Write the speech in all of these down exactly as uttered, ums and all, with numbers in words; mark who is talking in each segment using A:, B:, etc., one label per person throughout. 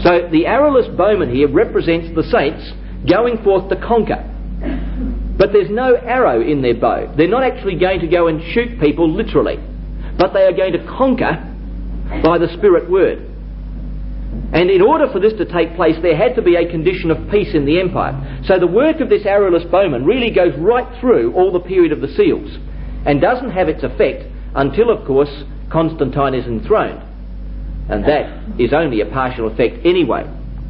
A: So the arrowless bowman here represents the saints going forth to conquer. But there's no arrow in their bow. They're not actually going to go and shoot people literally, but they are going to conquer by the Spirit word. And in order for this to take place, there had to be a condition of peace in the empire. So the work of this arrowless bowman really goes right through all the period of the seals, and doesn't have its effect until, of course, Constantine is enthroned. And that is only a partial effect anyway.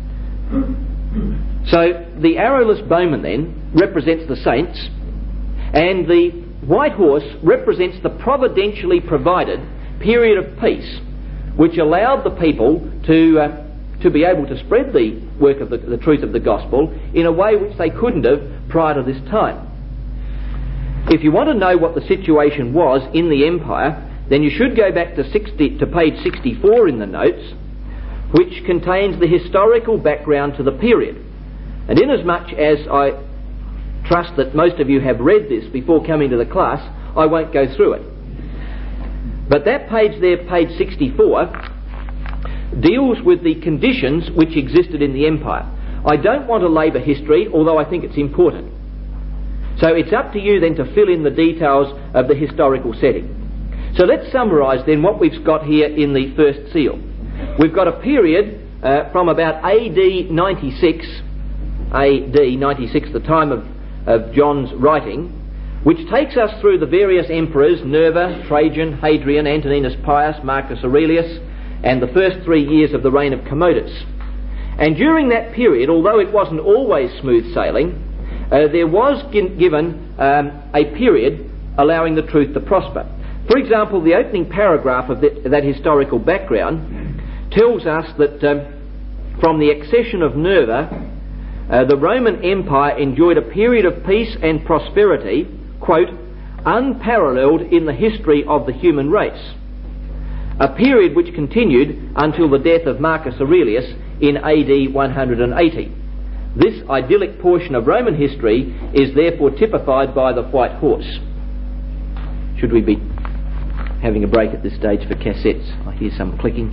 A: So the arrowless bowman then represents the saints, and the white horse represents the providentially provided period of peace which allowed the people to uh, to be able to spread the work of the, the truth of the gospel in a way which they couldn't have prior to this time. If you want to know what the situation was in the empire, then you should go back to sixty to page sixty-four in the notes, which contains the historical background to the period. And inasmuch as I trust that most of you have read this before coming to the class, I won't go through it. But that page there, page sixty-four, deals with the conditions which existed in the empire. I don't want to labour history, although I think it's important. So it's up to you then to fill in the details of the historical setting. So let's summarise then what we've got here in the first seal. We've got a period uh, from about A D ninety-six, A D ninety-six, the time of, of John's writing, which takes us through the various emperors, Nerva, Trajan, Hadrian, Antoninus Pius, Marcus Aurelius, and the first three years of the reign of Commodus. And during that period, although it wasn't always smooth sailing, uh, there was gi- given um, a period allowing the truth to prosper. For example, the opening paragraph of the, that historical background tells us that um, from the accession of Nerva, uh, the Roman Empire enjoyed a period of peace and prosperity, quote, unparalleled in the history of the human race. A period which continued until the death of Marcus Aurelius in A D one hundred eighty. This idyllic portion of Roman history is therefore typified by the white horse. Should we be having a break at this stage for cassettes? I hear some clicking.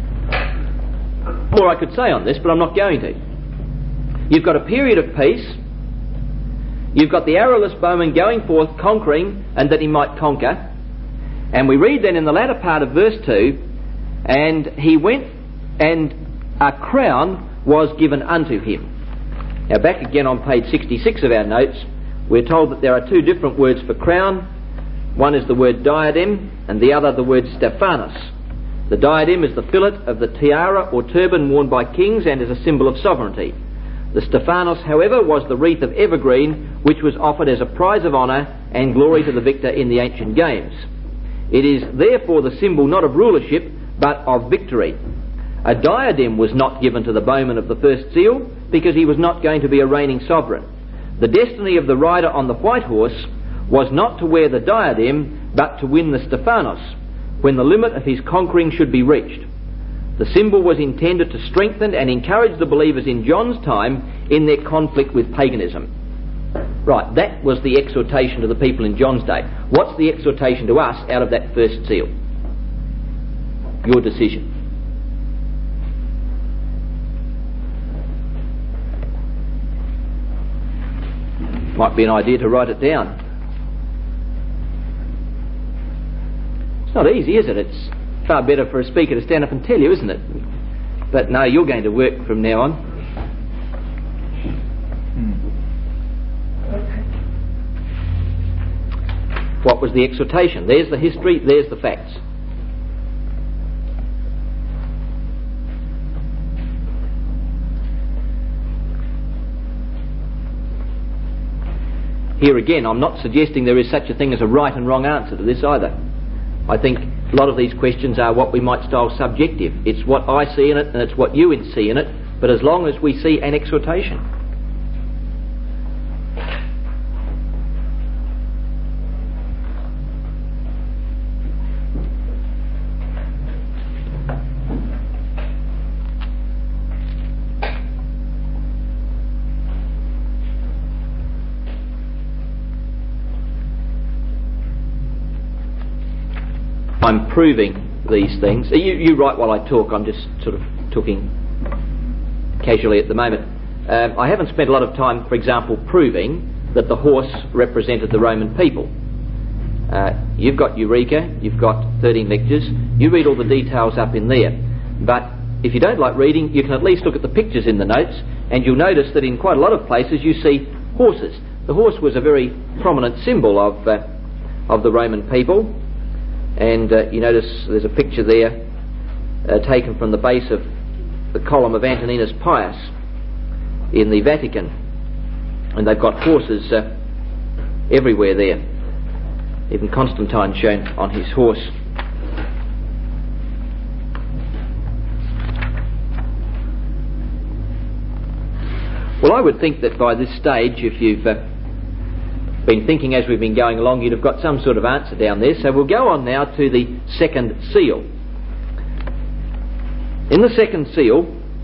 A: More I could say on this, but I'm not going to. You've got a period of peace. You've got the arrowless bowman going forth conquering, and that he might conquer. And we read then in the latter part of verse two, and he went and a crown was given unto him. Now back again on page sixty-six of our notes, we're told that there are two different words for crown. One is the word diadem, and the other the word Stephanos. The diadem is the fillet of the tiara or turban worn by kings and is a symbol of sovereignty. The Stephanos, however, was the wreath of evergreen which was offered as a prize of honour and glory to the victor in the ancient games. It is therefore the symbol not of rulership but of victory. A diadem was not given to the bowman of the first seal because he was not going to be a reigning sovereign. The destiny of the rider on the white horse was not to wear the diadem but to win the Stephanos when the limit of his conquering should be reached. The symbol was intended to strengthen and encourage the believers in John's time in their conflict with paganism. Right, that was the exhortation to the people in John's day. What's the exhortation to us out of that first seal? Your decision. Might be an idea to write it down. It's not easy, is it? It's far better for a speaker to stand up and tell you, isn't it? But no, you're going to work from now on. What was the exhortation? There's the history, there's the facts. Here again, I'm not suggesting there is such a thing as a right and wrong answer to this either. I think a lot of these questions are what we might style subjective. It's what I see in it and it's what you see in it, but as long as we see an exhortation. I'm proving these things. You, you write while I talk. I'm just sort of talking casually at the moment. Um, I haven't spent a lot of time, for example, proving that the horse represented the Roman people. Uh, you've got Eureka, you've got thirteen lectures, you read all the details up in there. But if you don't like reading, you can at least look at the pictures in the notes, and you'll notice that in quite a lot of places you see horses. The horse was a very prominent symbol of uh, of the Roman people, and uh, you notice there's a picture there uh, taken from the base of the column of Antoninus Pius in the Vatican, and they've got horses uh, everywhere there. Even Constantine shown on his horse. Well, I would think that by this stage, if you've uh, been thinking as we've been going along, you'd have got some sort of answer down there. So we'll go on now to the second seal. In the second seal,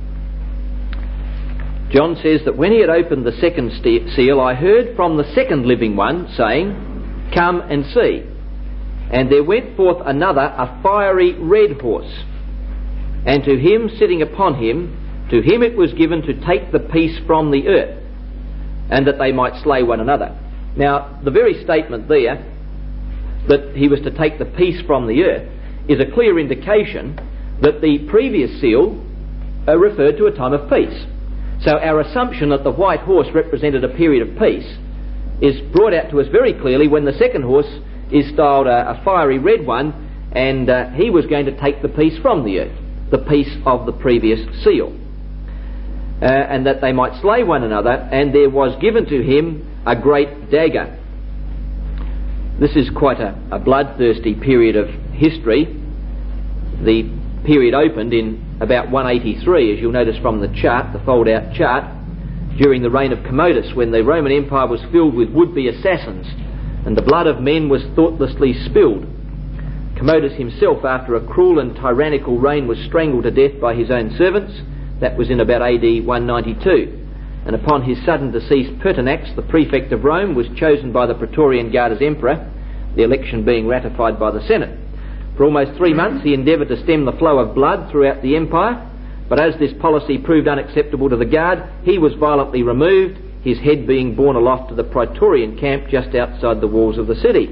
A: John says that when he had opened the second st- seal, I heard from the second living one saying, "Come and see." And there went forth another, a fiery red horse, and to him sitting upon him, to him it was given to take the peace from the earth, and that they might slay one another. Now, the very statement there, that he was to take the peace from the earth, is a clear indication that the previous seal uh, referred to a time of peace. So our assumption that the white horse represented a period of peace is brought out to us very clearly when the second horse is styled a, a fiery red one, and uh, he was going to take the peace from the earth, the peace of the previous seal. Uh, and that they might slay one another, and there was given to him a great dagger. This is quite a, a bloodthirsty period of history. The period opened in about one eighty-three, as you'll notice from the chart, the fold-out chart, during the reign of Commodus, when the Roman Empire was filled with would-be assassins, and the blood of men was thoughtlessly spilled. Commodus himself, after a cruel and tyrannical reign, was strangled to death by his own servants. That was in about A D one ninety-two. And upon his sudden decease, Pertinax, the prefect of Rome, was chosen by the Praetorian Guard as emperor, the election being ratified by the Senate. For almost three months he endeavoured to stem the flow of blood throughout the empire, but as this policy proved unacceptable to the Guard, he was violently removed, his head being borne aloft to the Praetorian camp just outside the walls of the city.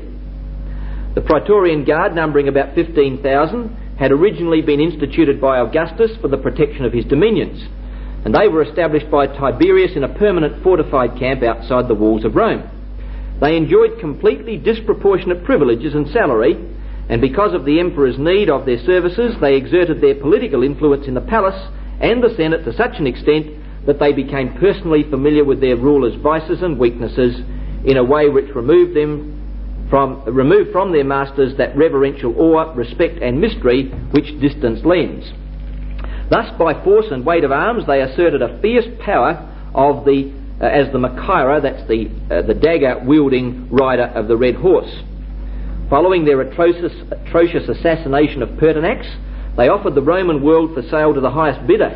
A: The Praetorian Guard, numbering about fifteen thousand, had originally been instituted by Augustus for the protection of his dominions, and they were established by Tiberius in a permanent fortified camp outside the walls of Rome. They enjoyed completely disproportionate privileges and salary, and because of the emperor's need of their services, they exerted their political influence in the palace and the Senate to such an extent that they became personally familiar with their rulers' vices and weaknesses in a way which removed them from removed from their masters that reverential awe, respect and mystery which distance lends. Thus, by force and weight of arms, they asserted a fierce power of the uh, as the Machaira, that's the uh, the dagger-wielding rider of the red horse. Following their atrocious, atrocious assassination of Pertinax, they offered the Roman world for sale to the highest bidder.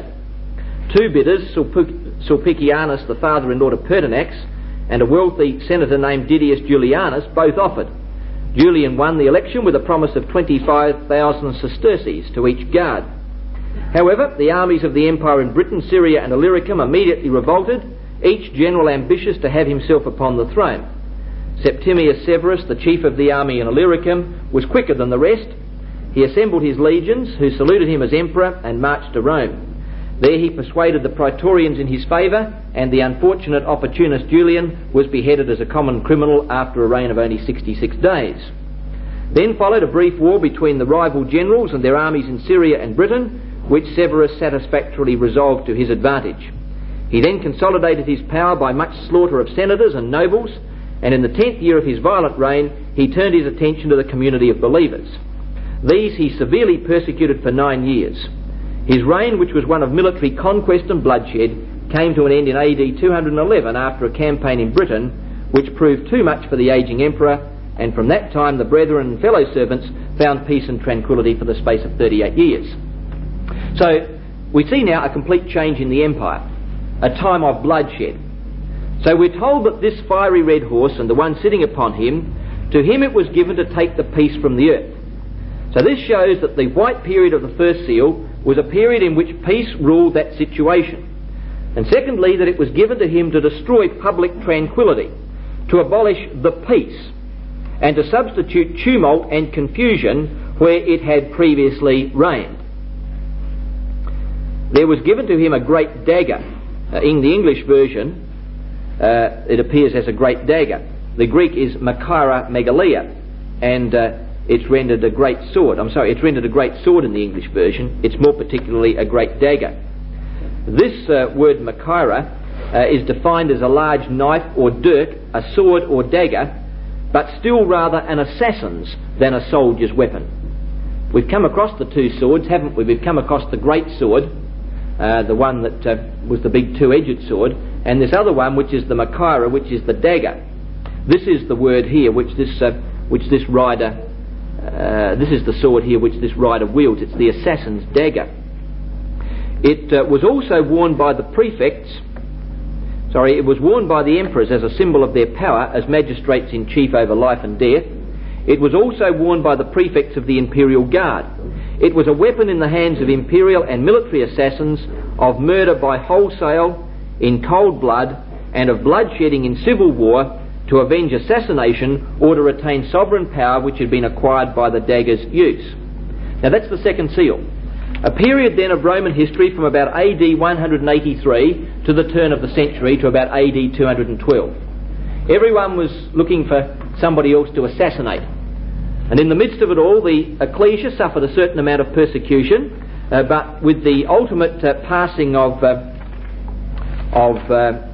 A: Two bidders, Sulpicianus, the father-in-law to Pertinax, and a wealthy senator named Didius Julianus, both offered. Julian won the election with a promise of twenty-five thousand sesterces to each guard. However, the armies of the empire in Britain, Syria and Illyricum immediately revolted, each general ambitious to have himself upon the throne. Septimius Severus, the chief of the army in Illyricum, was quicker than the rest. He assembled his legions, who saluted him as emperor, and marched to Rome. There he persuaded the Praetorians in his favour, and the unfortunate opportunist Julian was beheaded as a common criminal after a reign of only sixty-six days. Then followed a brief war between the rival generals and their armies in Syria and Britain, which Severus satisfactorily resolved to his advantage. He then consolidated his power by much slaughter of senators and nobles, and in the tenth year of his violent reign he turned his attention to the community of believers. These he severely persecuted for nine years. His reign, which was one of military conquest and bloodshed, came to an end in A D two eleven after a campaign in Britain which proved too much for the ageing emperor, and from that time the brethren and fellow servants found peace and tranquillity for the space of thirty-eight years. So we see now a complete change in the empire, a time of bloodshed. So we're told that this fiery red horse and the one sitting upon him, to him it was given to take the peace from the earth. So this shows that the white period of the first seal was a period in which peace ruled that situation. And secondly, that it was given to him to destroy public tranquility, to abolish the peace, and to substitute tumult and confusion where it had previously reigned. There was given to him a great dagger. Uh, in the English version, uh, it appears as a great dagger. The Greek is Machaira Megalia, and uh, it's rendered a great sword. I'm sorry, it's rendered a great sword in the English version. It's more particularly a great dagger. This uh, word Machaira uh, is defined as a large knife or dirk, a sword or dagger, but still rather an assassin's than a soldier's weapon. We've come across the two swords, haven't we? We've come across the great sword, uh, the one that uh, was the big two-edged sword, and this other one, which is the Machaira, which is the dagger. This is the word here, which this uh, which this rider, uh, this is the sword here, which this rider wields. It's the assassin's dagger. It uh, was also worn by the prefects. Sorry, it was worn by the emperors as a symbol of their power as magistrates in chief over life and death. It was also worn by the prefects of the imperial guard. It was a weapon in the hands of imperial and military assassins of murder by wholesale, in cold blood, and of bloodshedding in civil war to avenge assassination or to retain sovereign power which had been acquired by the dagger's use. Now that's the second seal. A period then of Roman history from about A D one eighty-three to the turn of the century to about A D two twelve. Everyone was looking for somebody else to assassinate. And in the midst of it all, the ecclesia suffered a certain amount of persecution, uh, but with the ultimate uh, passing of, uh, of uh,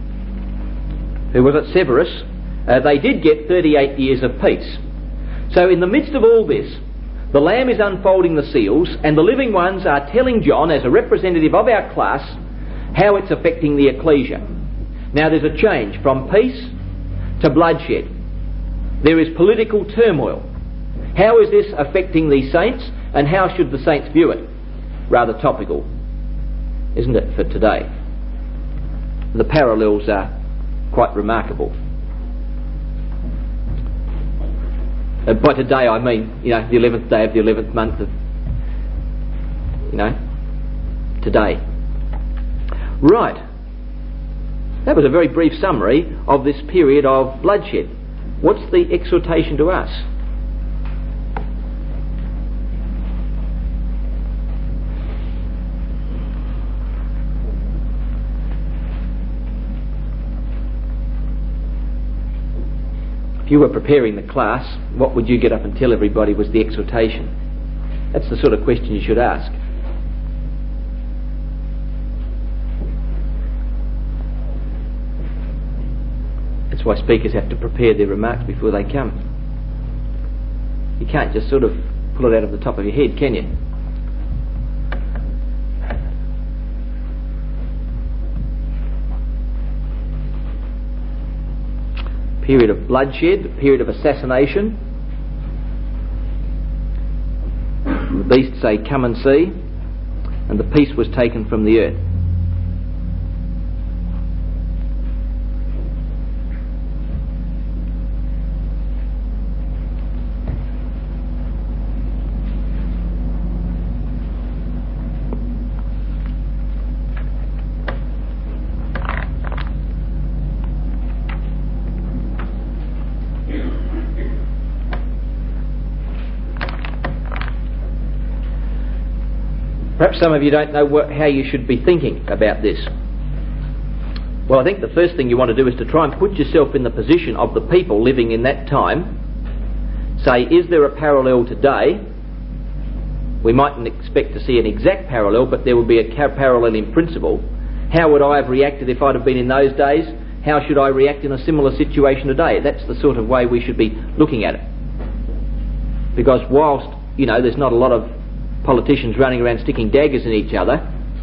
A: who was it, Severus, uh, they did get thirty-eight years of peace. So in the midst of all this, the Lamb is unfolding the seals, and the living ones are telling John, as a representative of our class, how it's affecting the ecclesia. Now there's a change from peace to bloodshed. There is political turmoil. How is this affecting these saints, and how should the saints view it? Rather topical, isn't it, for today? The parallels are quite remarkable. Uh, by today I mean, you know, the eleventh day of the eleventh month of, you know, today. Right. That was a very brief summary of this period of bloodshed. What's the exhortation to us? If you were preparing the class, what would you get up and tell everybody was the exhortation? That's the sort of question you should ask. That's why speakers have to prepare their remarks before they come. You can't just sort of pull it out of the top of your head, can you? Period of bloodshed, period of assassination. The beasts say, "Come and see," and the peace was taken from the earth. Perhaps some of you don't know what, how you should be thinking about this. Well, I think the first thing you want to do is to try and put yourself in the position of the people living in that time. Say, is there a parallel today? We mightn't expect to see an exact parallel, but there will be a parallel in principle. How would I have reacted if I'd have been in those days? How should I react in a similar situation today? That's the sort of way we should be looking at it. Because whilst, you know, there's not a lot of politicians running around sticking daggers in each other,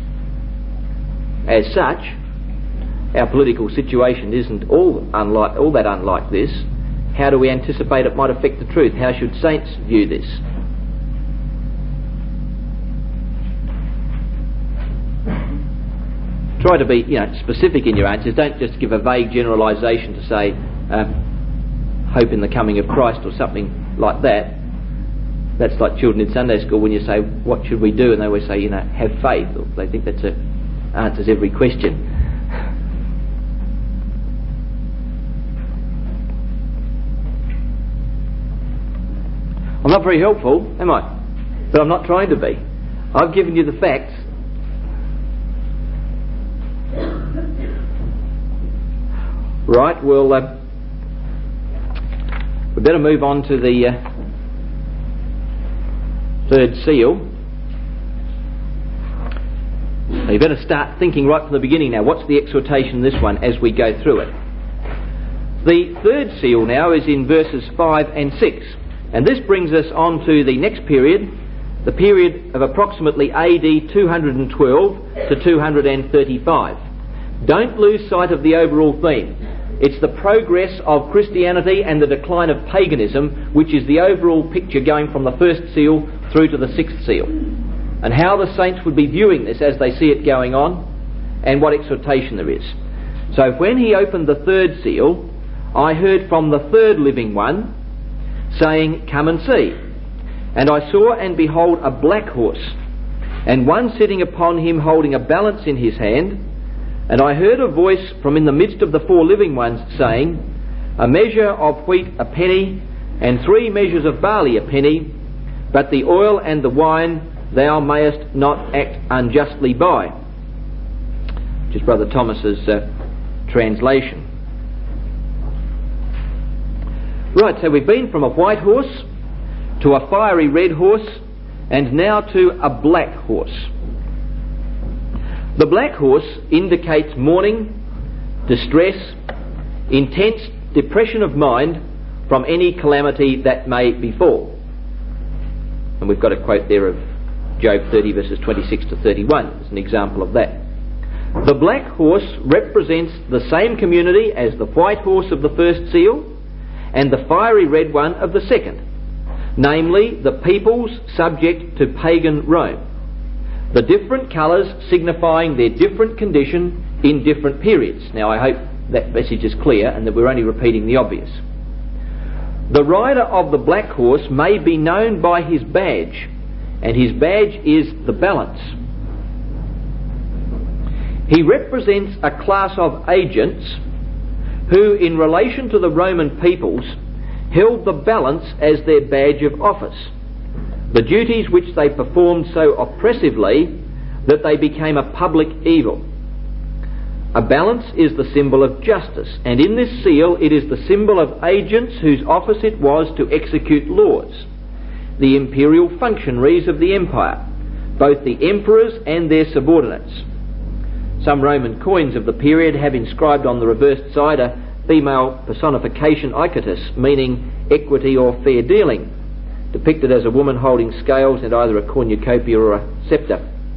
A: as such, our political situation isn't all unlike all that unlike this. How do we anticipate it might affect the truth? How should saints view this? Try to be, you know, specific in your answers. Don't just give a vague generalisation to say, um, hope in the coming of Christ or something like that. That's like children in Sunday school when you say, what should we do? And they always say, you know, have faith. Or they think that answers every question. I'm not very helpful, am I? But I'm not trying to be. I've given you the facts. Right, well, uh, we better move on to the uh, third seal. So you better start thinking right from the beginning now. What's the exhortation in this one as we go through it? The third seal now is in verses five and six. And this brings us on to the next period, the period of approximately A D two twelve to two thirty-five. Don't lose sight of the overall theme. It's the progress of Christianity and the decline of paganism, which is the overall picture going from the first seal through to the sixth seal. And how the saints would be viewing this as they see it going on, and what exhortation there is. So when he opened the third seal, I heard from the third living one, saying, "Come and see." And I saw and behold a black horse, and one sitting upon him holding a balance in his hand. And I heard a voice from in the midst of the four living ones saying, "A measure of wheat a penny, and three measures of barley a penny, but the oil and the wine thou mayest not act unjustly by." Which is Brother Thomas's uh, translation. Right, so we've been from a white horse to a fiery red horse, and now to a black horse. The black horse indicates mourning, distress, intense depression of mind from any calamity that may befall. And we've got a quote there of Job thirty verses twenty-six to thirty-one as an example of that. The black horse represents the same community as the white horse of the first seal and the fiery red one of the second, namely the peoples subject to pagan Rome. The different colours signifying their different condition in different periods. Now I hope that message is clear and that we're only repeating the obvious. The rider of the black horse may be known by his badge, and his badge is the balance. He represents a class of agents who, in relation to the Roman peoples, held the balance as their badge of office, the duties which they performed so oppressively that they became a public evil. A balance is the symbol of justice, and in this seal it is the symbol of agents whose office it was to execute laws, the imperial functionaries of the empire, both the emperors and their subordinates. Some Roman coins of the period have inscribed on the reversed side a female personification icotus, meaning equity or fair dealing, depicted as a woman holding scales and either a cornucopia or a sceptre.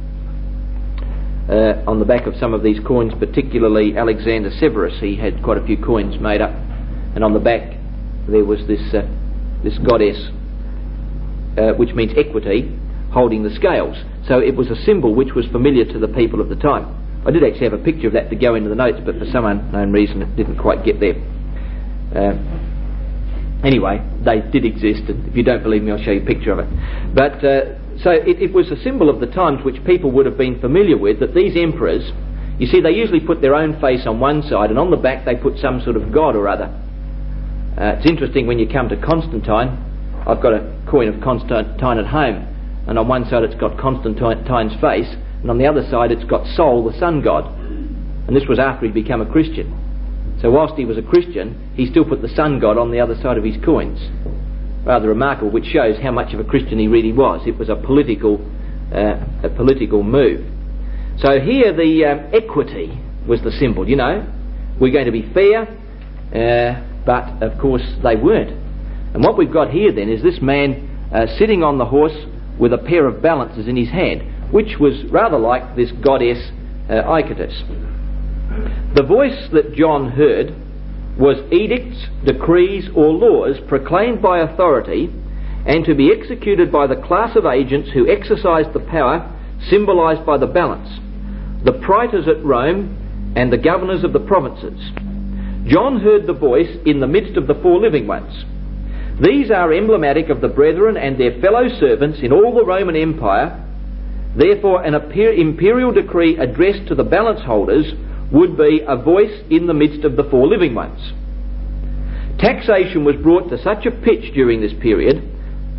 A: Uh, on the back of some of these coins, particularly Alexander Severus, he had quite a few coins made up, and on the back there was this uh, this goddess, uh, which means equity, holding the scales. So it was a symbol which was familiar to the people of the time. I did actually have a picture of that to go into the notes, but for some unknown reason it didn't quite get there. Uh, Anyway, they did exist, and if you don't believe me, I'll show you a picture of it. But uh, so it, it was a symbol of the times which people would have been familiar with, that these emperors, you see, they usually put their own face on one side, and on the back they put some sort of god or other. Uh, it's interesting when you come to Constantine. I've got a coin of Constantine at home, and on one side it's got Constantine's face, and on the other side it's got Sol, the sun god. And this was after he'd become a Christian. So whilst he was a Christian, he still put the sun god on the other side of his coins. Rather remarkable, which shows how much of a Christian he really was. It was a political, uh, a political move. So here the um, equity was the symbol, you know. We're going to be fair, uh, but of course they weren't. And what we've got here then is this man uh, sitting on the horse with a pair of balances in his hand, which was rather like this goddess uh, Icatus. The voice that John heard was edicts, decrees or laws proclaimed by authority and to be executed by the class of agents who exercised the power symbolised by the balance, the praetors at Rome and the governors of the provinces. John heard the voice in the midst of the four living ones. These are emblematic of the brethren and their fellow servants in all the Roman Empire. Therefore an imperial decree addressed to the balance holders would be a voice in the midst of the four living ones. Taxation was brought to such a pitch during this period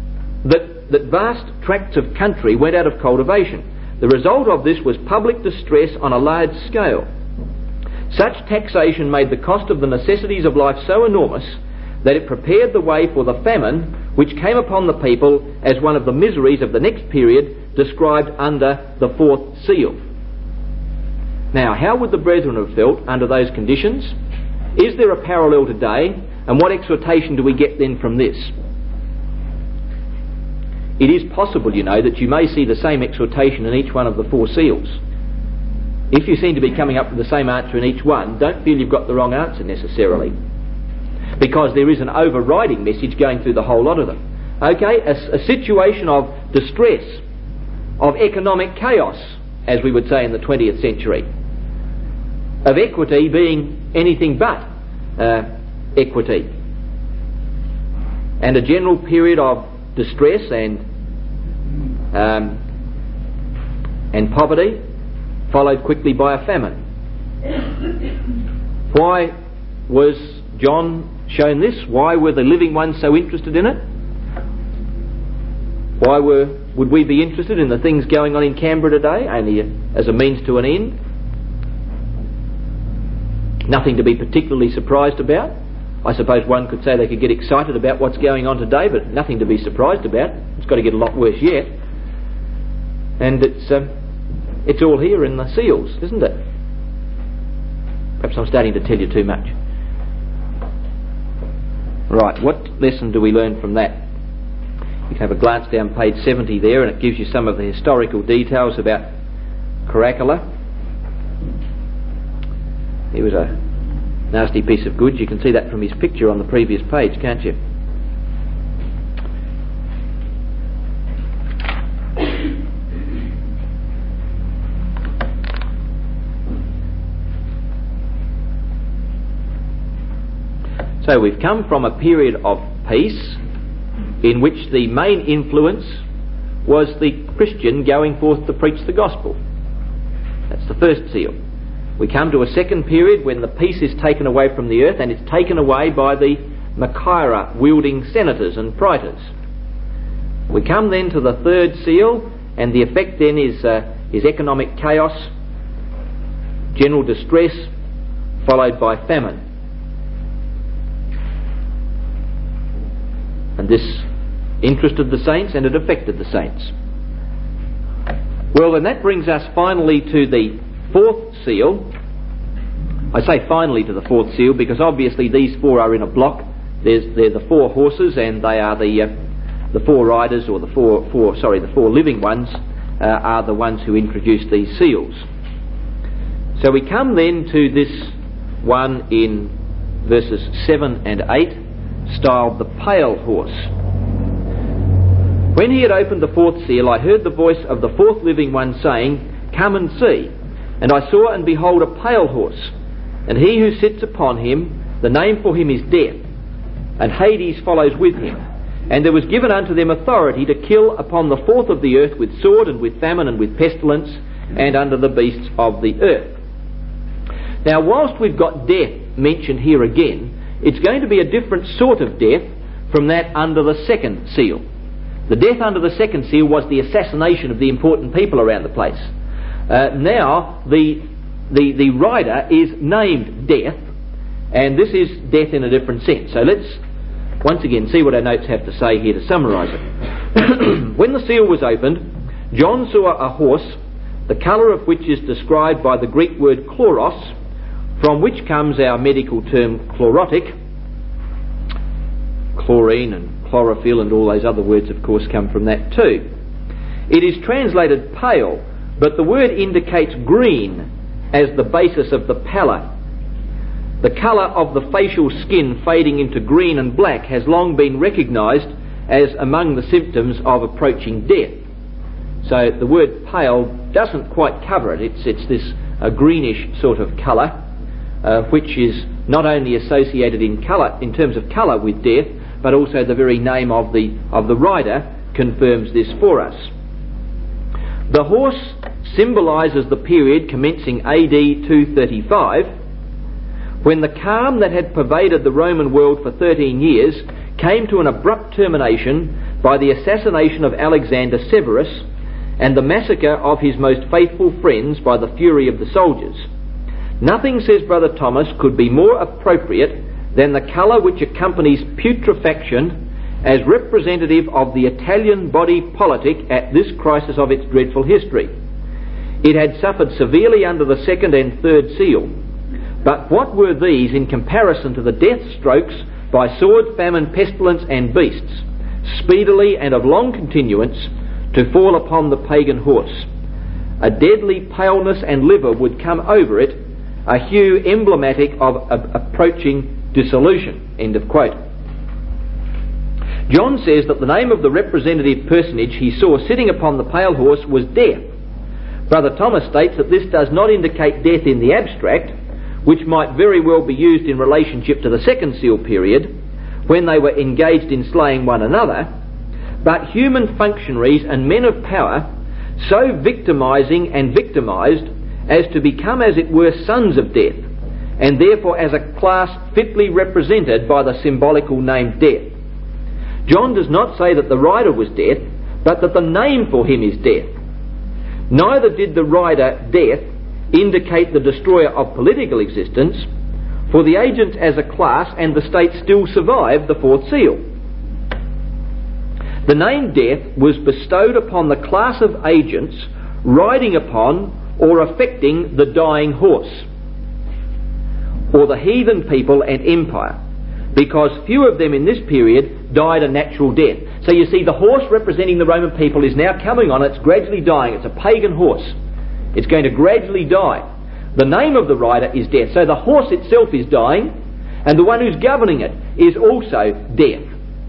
A: that, that vast tracts of country went out of cultivation. The result of this was public distress on a large scale. Such taxation made the cost of the necessities of life so enormous that it prepared the way for the famine which came upon the people as one of the miseries of the next period described under the fourth seal. Now, how would the brethren have felt under those conditions? Is there a parallel today? And what exhortation do we get then from this? It is possible, you know, that you may see the same exhortation in each one of the four seals. If you seem to be coming up with the same answer in each one, don't feel you've got the wrong answer necessarily, because there is an overriding message going through the whole lot of them. Okay, a, a situation of distress, of economic chaos, as we would say in the twentieth century, of equity being anything but uh, equity, and a general period of distress and um, and poverty, followed quickly by a famine. Why was John shown this? Why were the living ones so interested in it? Why were would we be interested in the things going on in Canberra today, only as a means to an end? Nothing to be particularly surprised about. I suppose one could say they could get excited about what's going on today, but nothing to be surprised about. It's got to get a lot worse yet. And it's um, it's all here in the seals, isn't it? Perhaps I'm starting to tell you too much. Right, what lesson do we learn from that? You can have a glance down page seventy there, and it gives you some of the historical details about Caracalla. He was a nasty piece of goods. You can see that from his picture on the previous page, can't you? So we've come from a period of peace in which the main influence was the Christian going forth to preach the gospel. That's the first seal. We come to a second period when the peace is taken away from the earth, and it's taken away by the Machaira wielding senators and praetors. We come then to the third seal, and the effect then is, uh, is economic chaos, general distress, followed by famine. And this interested the saints, and it affected the saints. Well, then that brings us finally to the fourth seal. I say finally to the fourth seal because obviously these four are in a block. There's, they're the four horses, and they are the uh, the four riders, or the four, four sorry, the four living ones uh, are the ones who introduce these seals. So we come then to this one in verses seven and eight, styled the pale horse. When he had opened the fourth seal, I heard the voice of the fourth living one saying, "Come and see." And I saw and behold a pale horse, and he who sits upon him, the name for him is Death, and Hades follows with him. And there was given unto them authority to kill upon the fourth of the earth with sword and with famine and with pestilence, and under the beasts of the earth. Now, whilst we've got death mentioned here again, it's going to be a different sort of death from that under the second seal. The death under the second seal was the assassination of the important people around the place. Uh, now, the, the, the rider is named Death, and this is death in a different sense. So let's once again see what our notes have to say here to summarise it. When the seal was opened, John saw a horse, the colour of which is described by the Greek word chloros, from which comes our medical term chlorotic. Chlorine and chlorophyll and all those other words, of course, come from that too. It is translated pale, but the word indicates green as the basis of the pallor. The colour of the facial skin fading into green and black has long been recognised as among the symptoms of approaching death. So the word pale doesn't quite cover it. It's, it's this a greenish sort of colour, uh, which is not only associated in colour, in terms of colour with death, but also the very name of the, of the rider confirms this for us. The horse symbolises the period commencing A D two thirty-five, when the calm that had pervaded the Roman world for thirteen years came to an abrupt termination by the assassination of Alexander Severus and the massacre of his most faithful friends by the fury of the soldiers. Nothing, says Brother Thomas, could be more appropriate than the colour which accompanies putrefaction as representative of the Italian body politic at this crisis of its dreadful history. It had suffered severely under the second and third seal, but what were these in comparison to the death strokes by sword, famine, pestilence and beasts, speedily and of long continuance, to fall upon the pagan horse? A deadly paleness and liver would come over it, a hue emblematic of a- approaching dissolution. End of quote. John says that the name of the representative personage he saw sitting upon the pale horse was Death. Brother Thomas states that this does not indicate death in the abstract, which might very well be used in relationship to the second seal period, when they were engaged in slaying one another, but human functionaries and men of power so victimising and victimised as to become, as it were, sons of death, and therefore as a class fitly represented by the symbolical name Death. John does not say that the rider was Death, but that the name for him is Death. Neither did the rider Death indicate the destroyer of political existence, for the agents as a class and the state still survived the fourth seal. The name Death was bestowed upon the class of agents riding upon or affecting the dying horse, or the heathen people and empire, because few of them in this period died a natural death. So you see, the horse representing the Roman people is now coming on, it's gradually dying. It's a pagan horse. It's going to gradually die. The name of the rider is Death. So the horse itself is dying, and the one who's governing it is also Death.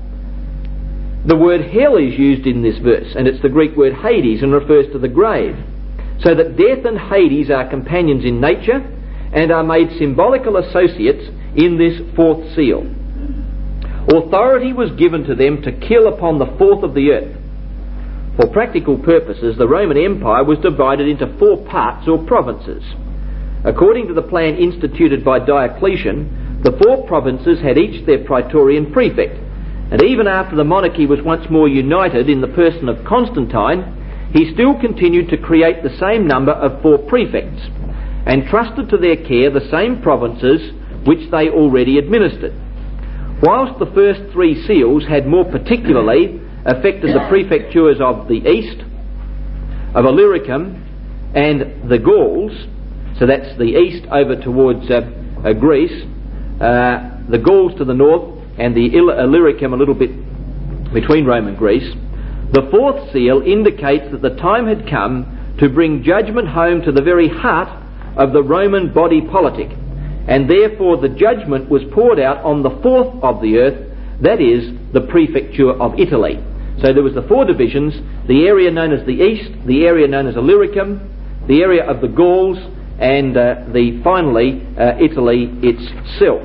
A: The word hell is used in this verse, and it's the Greek word Hades, and refers to the grave. So that Death and Hades are companions in nature and are made symbolical associates in this fourth seal. Authority was given to them to kill upon the fourth of the earth. For practical purposes, the Roman Empire was divided into four parts or provinces. According to the plan instituted by Diocletian, the four provinces had each their praetorian prefect, and even after the monarchy was once more united in the person of Constantine, he still continued to create the same number of four prefects, and trusted to their care the same provinces which they already administered. Whilst the first three seals had more particularly affected the prefectures of the east, of Illyricum and the Gauls, so that's the east over towards uh, uh, Greece, uh, the Gauls to the north, and the Illyricum a little bit between Rome and Greece, the fourth seal indicates that the time had come to bring judgment home to the very heart of the Roman body politic, and therefore the judgment was poured out on the fourth of the earth, that is, the prefecture of Italy. So there was the four divisions, the area known as the east, the area known as Illyricum, the area of the Gauls, and uh, the finally uh, Italy itself.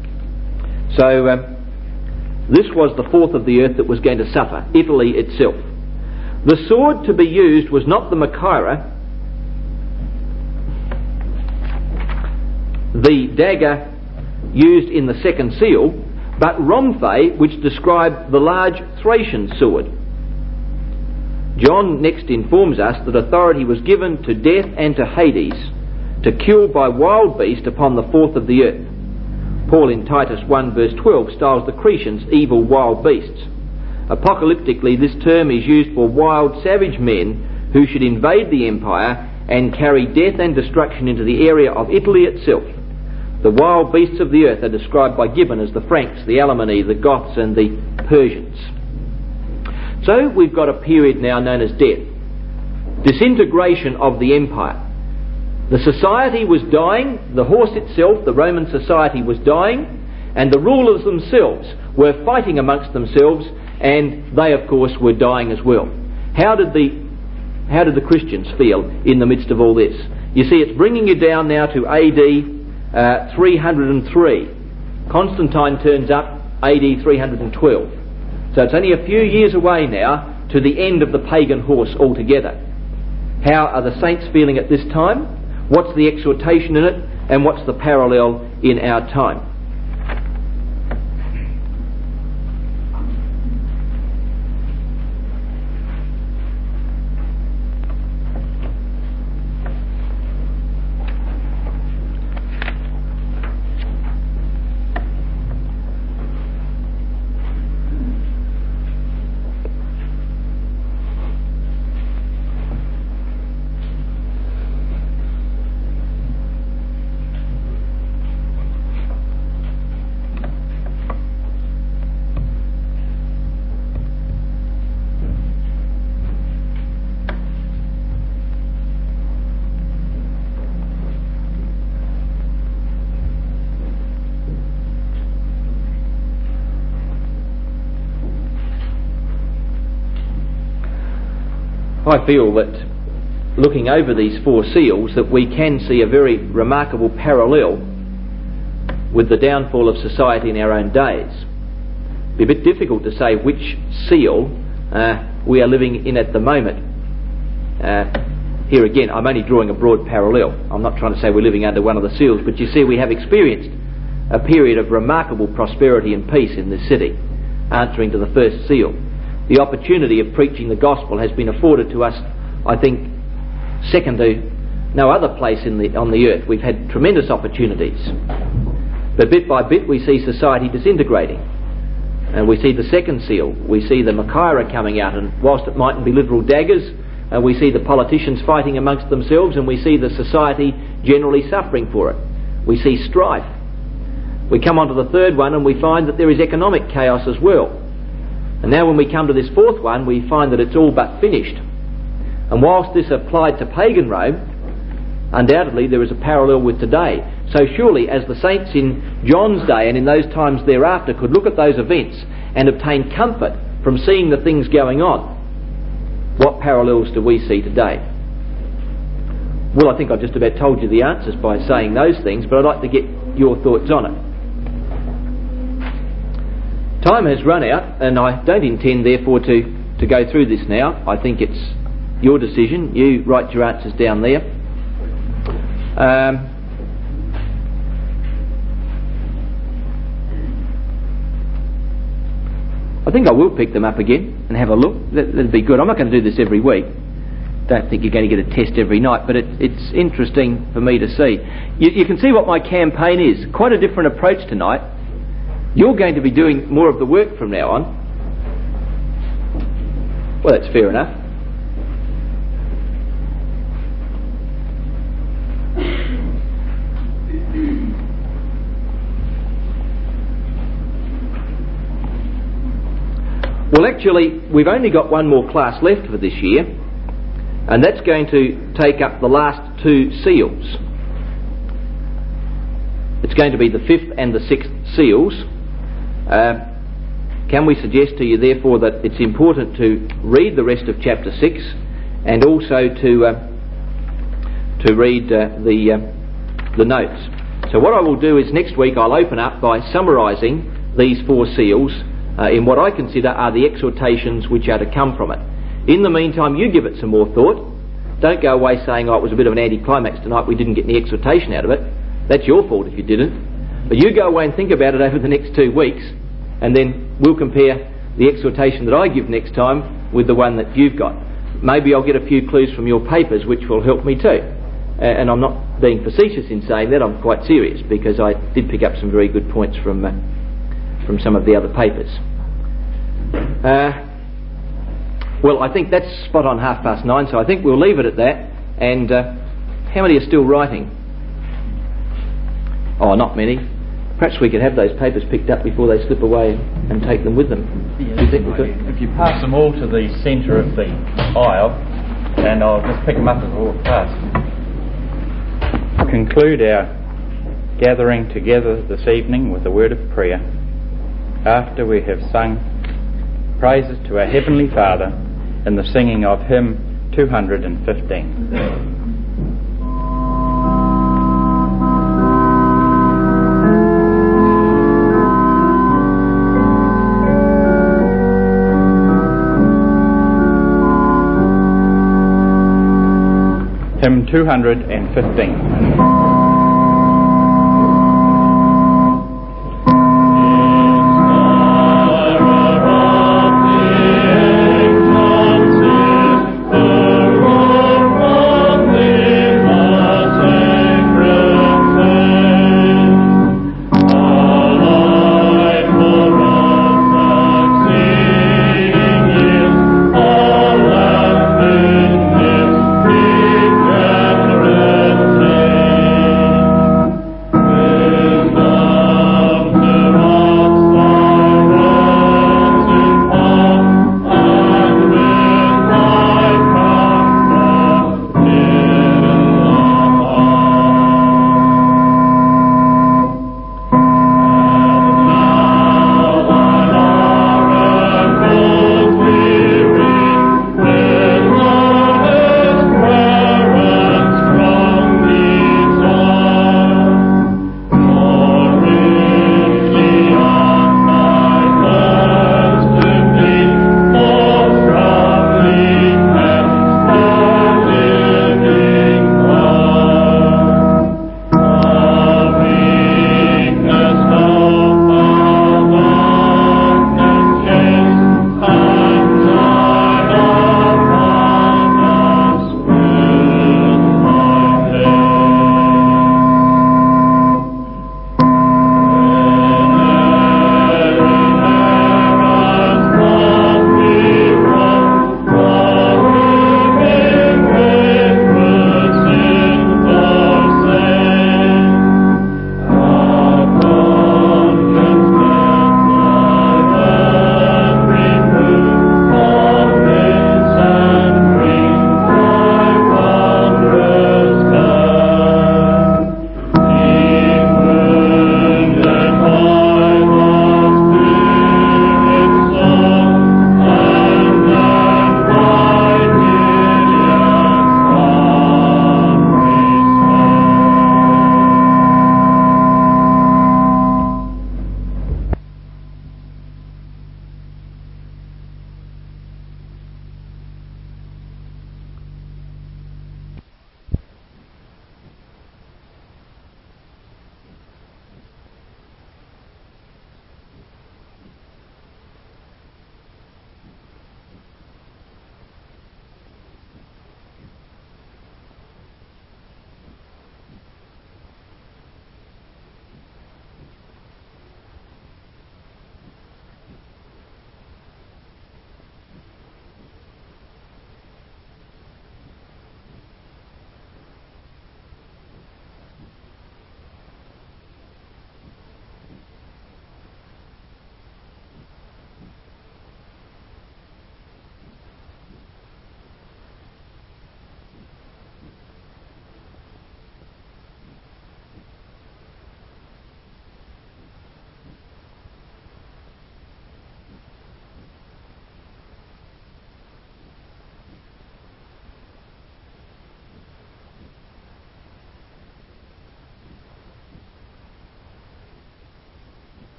A: So uh, this was the fourth of the earth that was going to suffer, Italy itself. The sword to be used was not the Machaira, the dagger used in the second seal, but Rhomphe, which described the large Thracian sword. John next informs us that authority was given to Death and to Hades to kill by wild beast upon the fourth of the earth. Paul in Titus one verse twelve styles the Cretans evil wild beasts. Apocalyptically, this term is used for wild savage men who should invade the empire and carry death and destruction into the area of Italy itself. The wild beasts of the earth are described by Gibbon as the Franks, the Alemanni, the Goths and the Persians. So we've got a period now known as death. Disintegration of the empire. The society was dying, the horse itself, the Roman society was dying, and the rulers themselves were fighting amongst themselves, and they of course were dying as well. How did the, how did the Christians feel in the midst of all this? You see, it's bringing you down now to A D Uh, three hundred three. Constantine turns up A D three hundred twelve. So it's only a few years away now to the end of the pagan horse altogether. How are the saints feeling at this time? What's the exhortation in it? And what's the parallel in our time? I feel that looking over these four seals that we can see a very remarkable parallel with the downfall of society in our own days. It'd be a bit difficult to say which seal uh, we are living in at the moment. Uh, here again, I'm only drawing a broad parallel. I'm not trying to say we're living under one of the seals, but you see we have experienced a period of remarkable prosperity and peace in this city, answering to the first seal. The opportunity of preaching the gospel has been afforded to us, I think, second to no other place in the, on the earth. We've had tremendous opportunities. But bit by bit we see society disintegrating. And we see the second seal. We see the Machaira coming out, and whilst it mightn't be literal daggers, uh, we see the politicians fighting amongst themselves, and we see the society generally suffering for it. We see strife. We come on to the third one and we find that there is economic chaos as well. And now when we come to this fourth one, we find that it's all but finished. And whilst this applied to pagan Rome, undoubtedly there is a parallel with today. So surely as the saints in John's day and in those times thereafter could look at those events and obtain comfort from seeing the things going on, what parallels do we see today? Well, I think I've just about told you the answers by saying those things, but I'd like to get your thoughts on it. Time has run out, and I don't intend therefore to, to go through this now. I think it's your decision. You write your answers down there. Um, I think I will pick them up again and have a look. That, that'd be good. I'm not going to do this every week. Don't think you're going to get a test every night, but it, it's interesting for me to see. You, you can see what my campaign is. Quite a different approach tonight. You're going to be doing more of the work from now on. Well, that's fair enough. Well, actually, we've only got one more class left for this year, and that's going to take up the last two seals. It's going to be the fifth and the sixth seals. Uh, can we suggest to you, therefore, that it's important to read the rest of chapter six and also to uh, to read uh, the uh, the notes. So what I will do is next week I'll open up by summarising these four seals uh, in what I consider are the exhortations which are to come from it. In the meantime, you give it some more thought. Don't go away saying, oh, it was a bit of an anticlimax tonight, we didn't get any exhortation out of it. That's your fault if you didn't. But you go away and think about it over the next two weeks, and then we'll compare the exhortation that I give next time with the one that you've got. Maybe I'll get a few clues from your papers which will help me too. Uh, and I'm not being facetious in saying that, I'm quite serious, because I did pick up some very good points from uh, from some of the other papers. Uh, well, I think that's spot on half past nine, so I think we'll leave it at that. And uh, how many are still writing? Oh, not many. Perhaps we could have those papers picked up before they slip away and take them with them.
B: Yes,
A: Do you think we could?
B: If you pass them all to the centre of the aisle, and I'll just pick them up as we walk past. Conclude our gathering together this evening with a word of prayer, after we have sung praises to our Heavenly Father in the singing of hymn two hundred fifteen. Hymn two hundred fifteen.